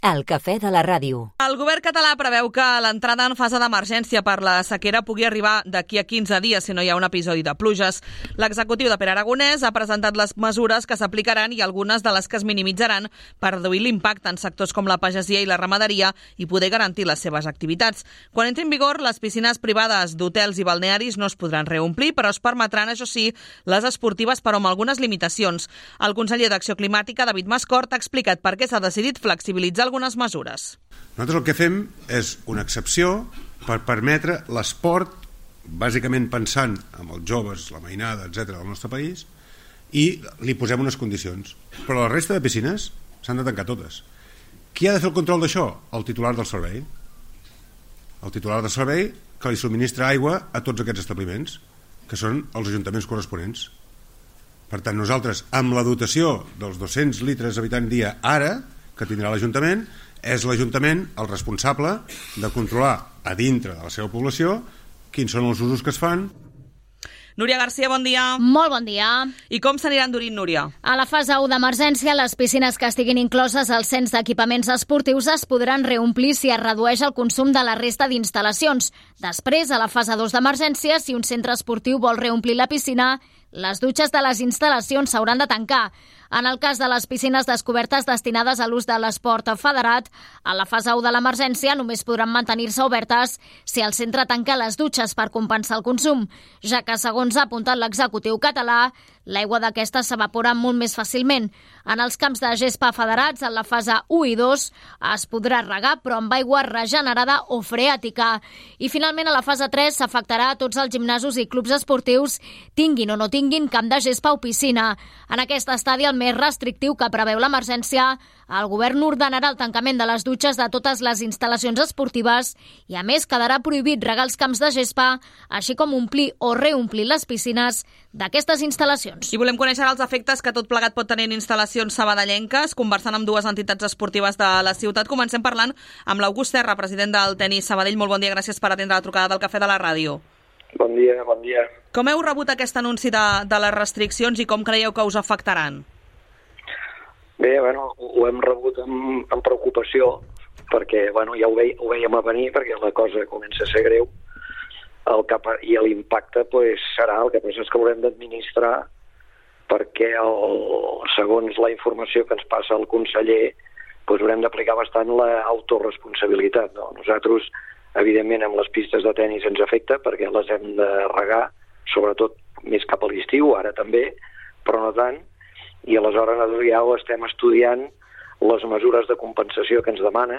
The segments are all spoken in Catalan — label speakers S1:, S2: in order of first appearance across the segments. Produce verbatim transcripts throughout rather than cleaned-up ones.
S1: El cafè de la ràdio.
S2: El govern català preveu que l'entrada en fase d'emergència per la sequera pugui arribar d'aquí a quinze dies si no hi ha un episodi de pluges. L'executiu de Pere Aragonès ha presentat les mesures que s'aplicaran i algunes de les que es minimitzaran per reduir l'impacte en sectors com la pagesia i la ramaderia i poder garantir les seves activitats. Quan entri en vigor, les piscines privades d'hotels i balnearis no es podran reomplir, però es permetran, això sí, les esportives, però amb algunes limitacions. El conseller d'Acció Climàtica, David Mascort, ha explicat per què s'ha decidit flexibilitzar algunes mesures.
S3: Nosaltres el que fem és una excepció per permetre l'esport, bàsicament pensant en els joves, la mainada, etcètera del nostre país, i li posem unes condicions. Però la resta de piscines s'han de tancar totes. Qui ha de fer el control d'això? El titular del servei. El titular del servei que li subministra aigua a tots aquests establiments, que són els ajuntaments corresponents. Per tant, nosaltres, amb la dotació dels dos-cents litres habitant dia ara, que tindrà l'Ajuntament, és l'Ajuntament el responsable de controlar a dintre de la seva població quins són els usos que es fan.
S2: Núria Garcia, bon dia.
S4: Molt bon dia.
S2: I com s'aniran endurint, Núria?
S4: A la fase u d'emergència, les piscines que estiguin incloses al cens d'equipaments esportius es podran reomplir si es redueix el consum de la resta d'instal·lacions. Després, a la fase dos d'emergència, si un centre esportiu vol reomplir la piscina, les dutxes de les instal·lacions s'hauran de tancar. En el cas de les piscines descobertes destinades a l'ús de l'esport federat, a la fase u de l'emergència només podran mantenir-se obertes si el centre tanca les dutxes per compensar el consum, ja que, segons ha apuntat l'executiu català, l'aigua d'aquestes s'evapora molt més fàcilment. En els camps de gespa federats, en la fase u i dos, es podrà regar, però amb aigua regenerada o freàtica. I finalment, a la fase tres, s'afectarà a tots els gimnasos i clubs esportius, tinguin o no tinguin camp de gespa o piscina. En aquest estadi, el més restrictiu que preveu l'emergència, el govern ordenarà el tancament de les dutxes de totes les instal·lacions esportives i, a més, quedarà prohibit regar els camps de gespa, així com omplir o reomplir les piscines d'aquestes instal·lacions.
S2: I volem conèixer els efectes que tot plegat pot tenir en instal·lacions sabadellenques, conversant amb dues entitats esportives de la ciutat. Comencem parlant amb l'August Serra, president del Tenis Sabadell. Molt bon dia, gràcies per atendre la trucada del Cafè de la Ràdio.
S5: Bon dia, bon dia.
S2: Com heu rebut aquest anunci de, de les restriccions i com creieu que us afectaran?
S5: Bé, bueno, ho hem rebut amb, amb preocupació, perquè bueno, ja ho, vei, ho veiem a venir, perquè la cosa comença a ser greu, el que, i l'impacte pues, serà, el que passa és que haurem d'administrar, perquè el, segons la informació que ens passa el conseller, pues, haurem d'aplicar bastant l'autoresponsabilitat. No? Nosaltres, evidentment, amb les pistes de tenis ens afecta, perquè les hem de regar, sobretot més cap a l'estiu, ara també, però no tant, i aleshores nosaltres ja ho estem estudiant les mesures de compensació que ens demana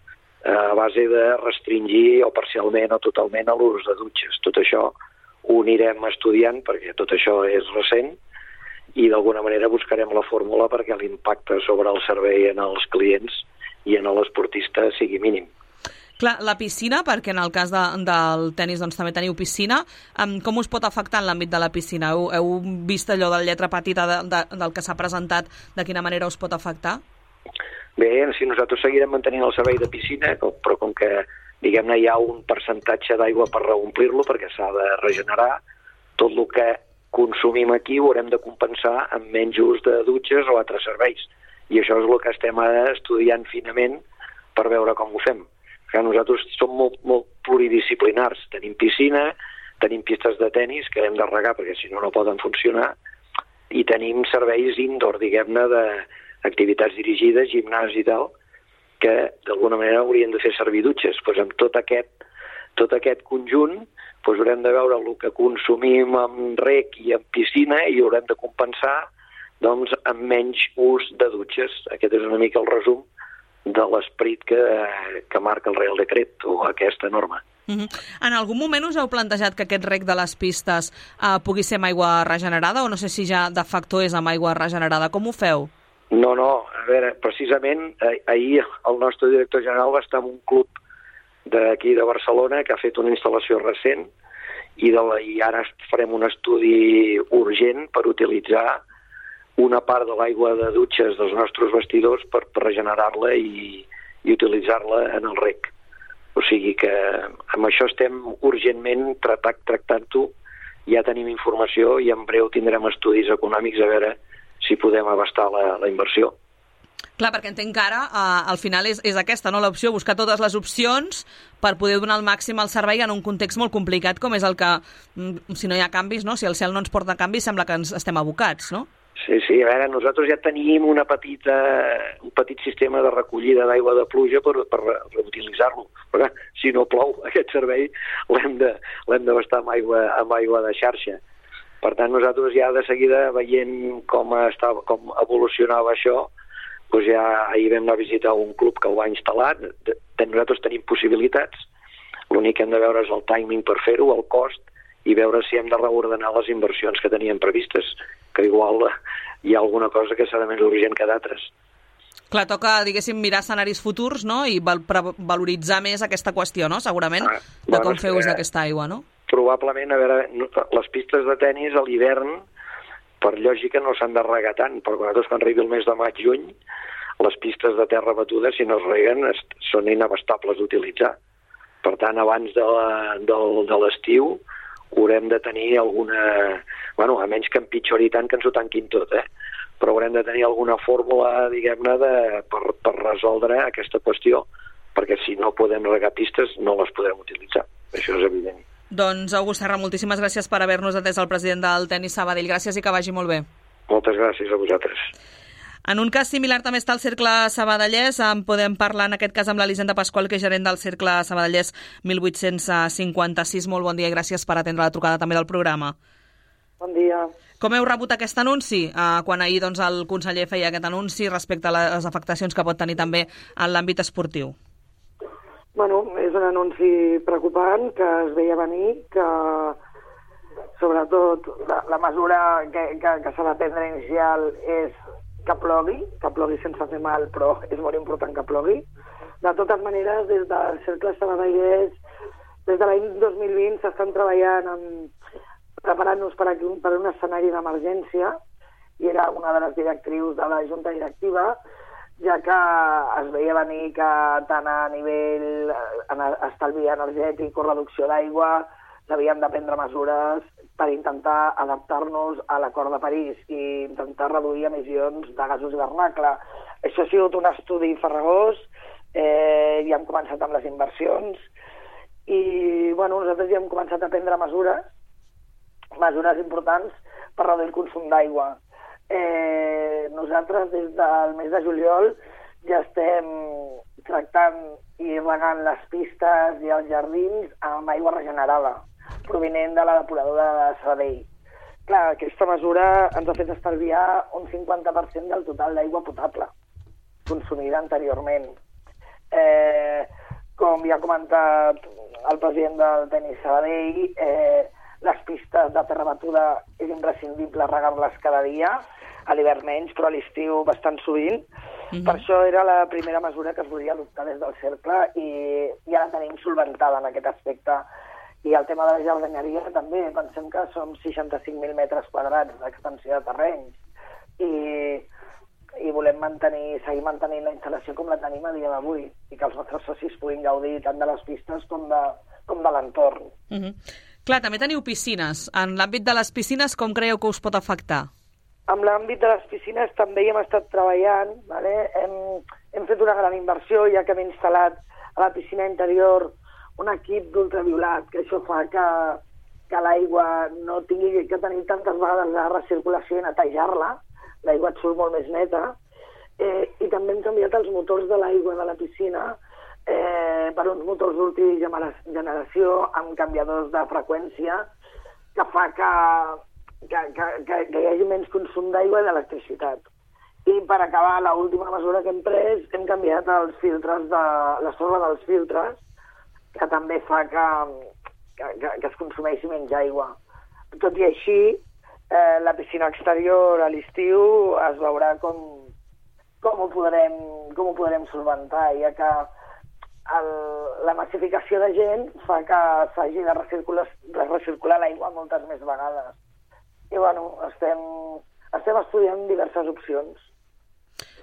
S5: a base de restringir o parcialment o totalment a l'ús de dutxes. Tot això ho anirem estudiant perquè tot això és recent i d'alguna manera buscarem la fórmula perquè l'impacte sobre el servei en els clients i en l'esportista sigui mínim.
S2: Clar, la piscina, perquè en el cas de, del tenis doncs, també teniu piscina, um, com us pot afectar en l'àmbit de la piscina? Heu, heu vist allò de la lletra petita de, de, del que s'ha presentat, de quina manera us pot afectar?
S5: Bé, si nosaltres seguirem mantenint el servei de piscina, però com que diguem-ne hi ha un percentatge d'aigua per reomplir-lo perquè s'ha de regenerar, tot el que consumim aquí ho haurem de compensar amb menys ús de dutxes o altres serveis. I això és el que estem estudiant finament per veure com ho fem. Que nosaltres som molt, molt pluridisciplinars. Tenim piscina, tenim pistes de tenis que hem de regar perquè si no no poden funcionar i tenim serveis indoor, diguem-ne, d'activitats dirigides, gimnàs i tal, que d'alguna manera haurien de fer servir dutxes. Pues amb tot aquest, tot aquest conjunt pues haurem de veure el que consumim en rec i en piscina i haurem de compensar doncs, amb menys ús de dutxes. Aquest és una mica el resum de l'esperit que, que marca el Real Decret o aquesta norma.
S2: Uh-huh. En algun moment us heu plantejat que aquest rec de les pistes uh, pugui ser amb aigua regenerada o no sé si ja de facto és amb aigua regenerada? Com ho feu?
S5: No, no, a veure, precisament eh, ahir el nostre director general va estar en un club d'aquí de Barcelona que ha fet una instal·lació recent i, de la, i ara farem un estudi urgent per utilitzar una part de l'aigua de dutxes dels nostres vestidors per, per regenerar-la i, i utilitzar-la en el rec. O sigui que amb això estem urgentment tractant, tractant-ho, ja tenim informació i en breu tindrem estudis econòmics a veure si podem abastar la, la inversió.
S2: Clar, perquè entenc que ara, eh, al final, és, és aquesta, no?, l'opció, buscar totes les opcions per poder donar el màxim al servei en un context molt complicat, com és el que, si no hi ha canvis, no?, si el cel no ens porta canvis, sembla que ens estem abocats, no?
S5: Sí, sí, a veure, nosaltres ja tenim una petita, un petit sistema de recollida d'aigua de pluja per, per reutilitzar-lo. Però si no plou, aquest servei l'hem de, l'hem d'abastar amb aigua, amb aigua de xarxa. Per tant, nosaltres ja de seguida, veient com, estava, com evolucionava això, doncs ja ahir vam anar a visitar un club que ho va instal·lar. Nosaltres tenim possibilitats. L'únic que hem de veure és el timing per fer-ho, el cost, i veure si hem de reordenar les inversions que teníem previstes, que igual hi ha alguna cosa que serà més urgent que d'altres.
S2: Clar, toca, diguéssim, mirar escenaris futurs, no?, i val, valoritzar més aquesta qüestió, no?, segurament, ah, de bueno, com fer ús d'aquesta aigua, no?
S5: Probablement, a veure, les pistes de tenis a l'hivern, per lògica, no s'han de regar tant, però nosaltres, quan arribi el mes de maig-juny, les pistes de terra batuda, si no es reguen, són inabastables d'utilitzar. Per tant, abans de, la, de, de l'estiu, haurem de tenir alguna... Bueno, a menys que empitjori tant que ens ho tanquin tot, eh? Però haurem de tenir alguna fórmula, diguem-ne, per, per resoldre aquesta qüestió, perquè si no podem regar pistes no les podrem utilitzar. Això és evident.
S2: Doncs, August Serra, moltíssimes gràcies per haver-nos atès el president del Tenis Sabadell. Gràcies i que vagi molt bé.
S5: Moltes gràcies a vosaltres.
S2: En un cas similar també està el Cercle Sabadellès. En podem parlar en aquest cas amb l'Elisenda Pasqual, que és gerent del Cercle Sabadellès mil vuit-cents cinquanta-sis. Molt bon dia i gràcies per atendre la trucada també del programa.
S1: Bon dia.
S2: Com heu rebut aquest anunci? Eh, quan ahir doncs, el conseller feia aquest anunci respecte a les afectacions que pot tenir també en l'àmbit esportiu?
S1: Bueno, és un anunci preocupant que es veia venir, que sobretot la, la mesura que, que, que s'ha de prendre inicial és que plogui, que plogui sense fer mal, però és molt important que plogui. De totes maneres, des del Cercle Sabadellès, des de l'any dos mil vint s'estan treballant amb, preparant-nos per, aquí, per un escenari d'emergència, i era una de les directrius de la Junta Directiva, ja que es veia venir que tant a nivell en estalvi energètic o reducció d'aigua s'havien de prendre mesures per intentar adaptar-nos a l'Acord de París i intentar reduir emissions de gasos hivernacle. Això ha sigut un estudi farragós, eh, ja hem començat amb les inversions i bueno, nosaltres ja hem començat a prendre mesures, mesures importants per reduir el consum d'aigua. Eh, nosaltres des del mes de juliol ja estem tractant i regant les pistes i els jardins amb aigua regenerada, provinent de la depuradora de Sabadell. Clar, aquesta mesura ens ha fet estalviar un cinquanta per cent del total d'aigua potable consumida anteriorment. Eh, com ja ha comentat el president del Tenis Sabadell, eh, les pistes de terra batuda és imprescindible regar-les cada dia, a l'hivern menys, però a l'estiu bastant sovint. Mm-hmm. Per això era la primera mesura que es volia adoptar des del Cercle i ja la tenim solventada en aquest aspecte. I el tema de la jardineria també, pensem que som seixanta-cinc mil metres quadrats d'extensió de terrenys i, i volem mantenir, seguir mantenint la instal·lació com la tenim a dia d'avui i que els nostres socis puguin gaudir tant de les pistes com de, com de l'entorn.
S2: Mm-hmm. Clar, també teniu piscines. En l'àmbit de les piscines, com creieu que us pot afectar?
S1: En l'àmbit de les piscines també hi hem estat treballant, vale? hem, hem fet una gran inversió, ja que hem instal·lat a la piscina interior un equip d'ultraviolat, que això fa que, que l'aigua no tingui que tenir tantes vegades de recirculació i netejar-la, l'aigua et surt molt més neta, eh, i també hem canviat els motors de l'aigua de la piscina eh, per uns motors d'última generació amb canviadors de freqüència, que fa que Que, que, que, que hi hagi menys consum d'aigua i d'electricitat. I per acabar, l'última mesura que hem pres, hem canviat els filtres de, la sorra dels filtres, que també fa que, que, que, que es consumeixi menys aigua. Tot i així, eh, la piscina exterior a l'estiu es veurà com, com, ho podrem, com ho podrem solventar, ja que el, la massificació de gent fa que s'hagi de recircular, de recircular l'aigua moltes més vegades. I bueno, estem, estem estudiant diverses opcions.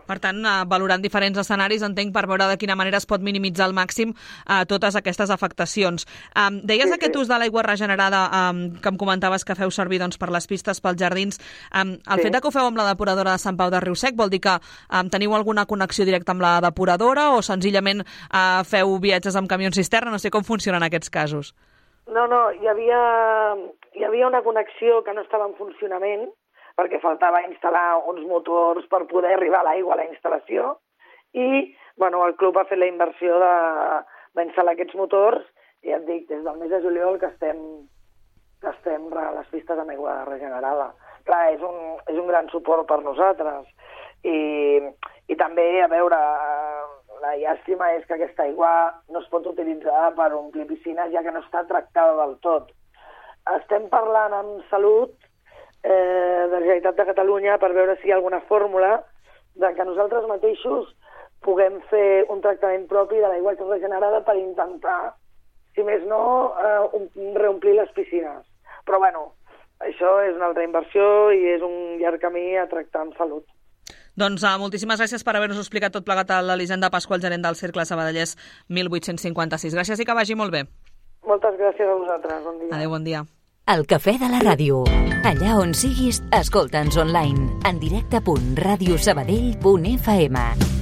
S2: Per tant, eh, valorant diferents escenaris, entenc, per veure de quina manera es pot minimitzar al màxim eh, totes aquestes afectacions. Um, deies sí, aquest sí. ús de l'aigua regenerada um, que em comentaves que feu servir doncs, per les pistes, pels jardins. Um, el sí. fet de que ho feu amb la depuradora de Sant Pau de Riu Sec vol dir que um, teniu alguna connexió directa amb la depuradora o senzillament uh, feu viatges amb camions cisterna? No sé com funcionen aquests casos.
S1: No, no, hi havia, hi havia una connexió que no estava en funcionament, perquè faltava instal·lar uns motors per poder arribar a l'aigua a la instal·lació i bueno, el club ha fet la inversió d'instal·lar aquests motors i ja et dic, des del mes de juliol que estem, que estem regant les pistes amb aigua regenerada. Clar, és un, és un gran suport per nosaltres i, i també, a veure, la llàstima és que aquesta aigua no es pot utilitzar per omplir piscines ja que no està tractada del tot. Estem parlant amb Salut Eh, de la Generalitat de Catalunya per veure si hi ha alguna fórmula de que nosaltres mateixos puguem fer un tractament propi de l'aigua regenerada per intentar, si més no, eh, reomplir les piscines. Però bueno, això és una altra inversió i és un llarg camí a tractar amb Salut.
S2: Doncs uh, moltíssimes gràcies per haver-nos explicat tot plegat a l'Elisenda Pasqual, gerent del Cercle Sabadellès mil vuit-cents cinquanta-sis. Gràcies i que vagi molt bé.
S1: Moltes gràcies a vosaltres. Bon dia.
S2: Adéu, bon dia.
S6: El Cafè de la Ràdio. Allà on siguis, escolta'ns online. En directe punt radiosabadell punt f m.